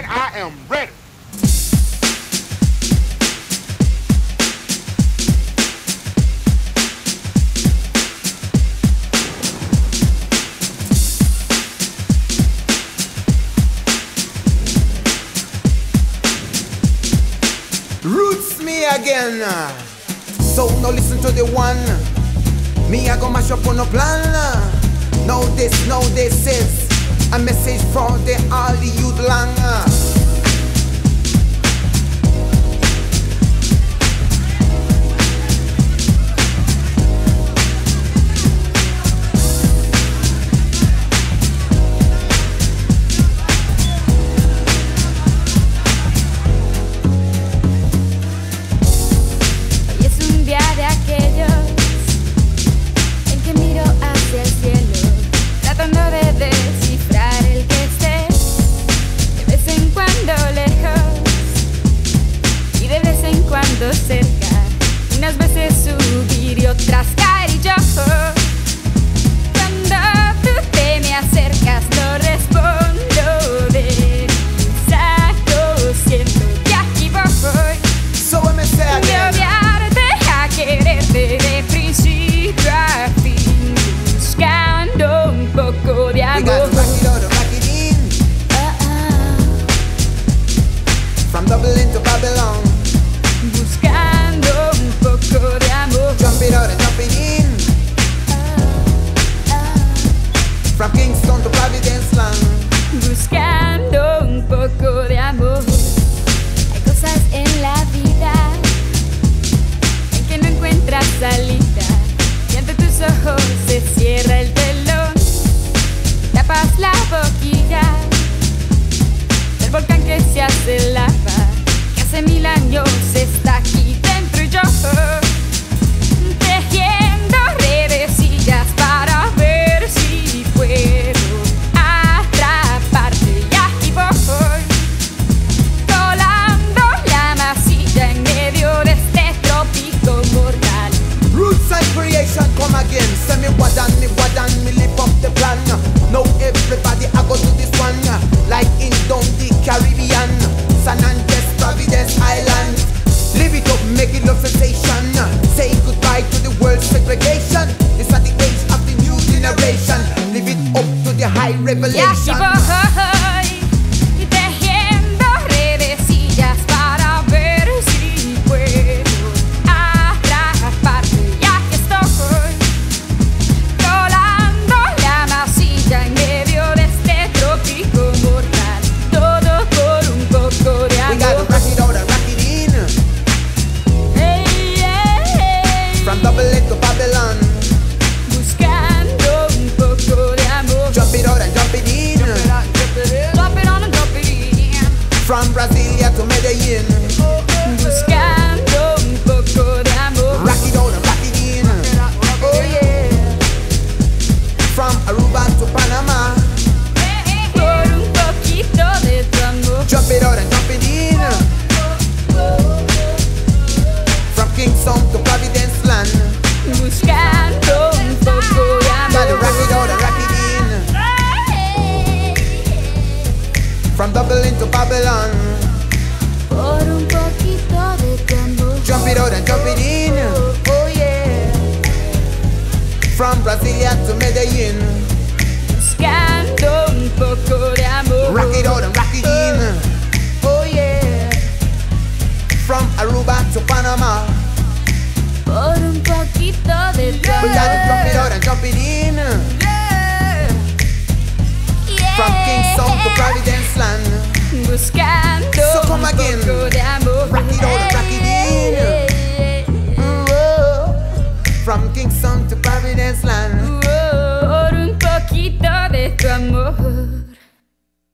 I am ready. Roots me again. So now listen to the one. Me I go mash up on a plan. Now this is a message for the all the youth long. Cerca, unas veces subir y otras caer y yo cuando tú te me acercas no respondo de saco, siento que aquí voy de odiarte a quererte de principio a fin, buscando un poco de amor. From Dublin to Babylon, buscando un poco de amor. Jump it out and jump it in. From Kingston to Providence Land, buscando un poco de amor. Hay cosas en la vida en que no encuentras salida y ante tus ojos se cierra el telón. Tapas la boquilla del volcán que se hace lava, que hace 1000 años está aquí dentro y yo tejiendo redecillas para ver si puedo atraparte y aquí voy colando la masilla en medio de este trópico mortal. Roots and creation come again. Send me what and me lift up the plan. Now everybody I go to this one, like in down the Caribbean, San Andres, Providence Island. Live it up, make it love sensation. Say goodbye to the world segregation. It's at the age of the new generation. Live it up to the high Y aquí revelation. voy tejiendo redecillas para ver si puedo atraparte y aquí estoy colando la masilla en medio de este trópico mortal, todo por un poco de We gotta amor. rock it out and rock it in. Hey, hey, From Dublin to Babylon, buscando un poco de amor. jump it out and jump it in. Drop it on and drop it in. From Brasilia to Medellin, Buscando un poco de amor. rock it out and rock it in. Oh yeah. From Aruba to Panama, Por un poquito de tu amor. jump it out and jump it in. From Kingston to Providence Land, Buscando un poco de gotta amor. rock it out and rock it in. From Dublin to Babylon, Por un poquito de tu amor. jump it out and jump it in. Oh yeah. From Brasilia to Medellin, Buscando un poco de amor. rock it out and rock it in. Oh yeah. From Aruba to Panama, Por un poquito de tu we gotta jump it amor. out and jump it in. Yeah. From Kingston to Providence Land, Buscando So come un again. poco de amor.